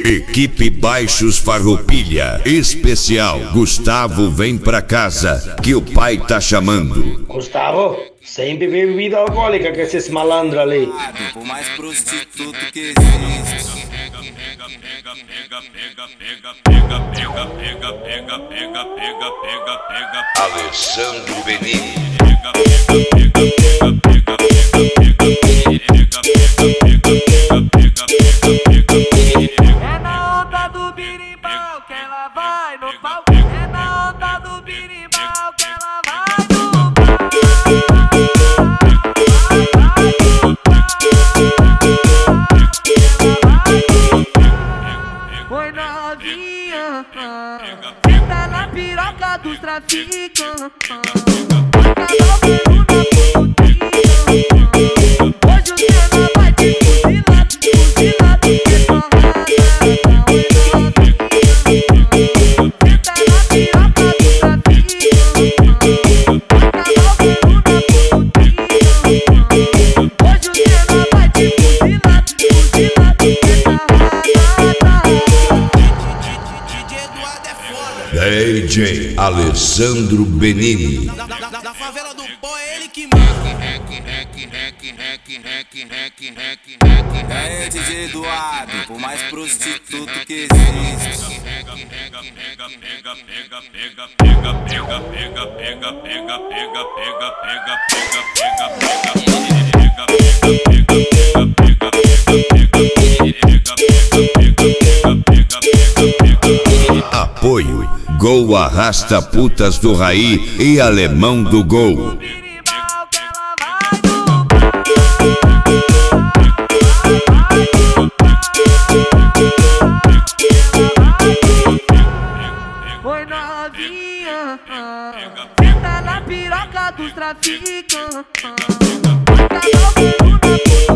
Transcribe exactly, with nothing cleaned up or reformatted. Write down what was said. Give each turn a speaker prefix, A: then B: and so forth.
A: Equipe Baixos Farroupilha. Especial. Gustavo, vem pra casa, que o pai tá chamando.
B: Gustavo, sem beber bebida alcoólica com esses malandros ali.
C: O mais prostituto que existe.
A: Alessandro Benini.
D: É na onda do birimbau que ela vai no pau. É na onda do birimbau que ela vai no pau. Oi novinha, senta na piroca dos traficantes. Hoje o cena vai te fuzilar, te fuzilar, porque só
A: D J Alessandro Benini.
C: Da, da, da, da favela do pó é ele que manda. É D J Eduardo, o mais prostituto que existe.
A: Apoio Gol Arrasta Putas do Raí e Alemão do Gol.
D: Oi novinha, senta na piroca dos traficantes.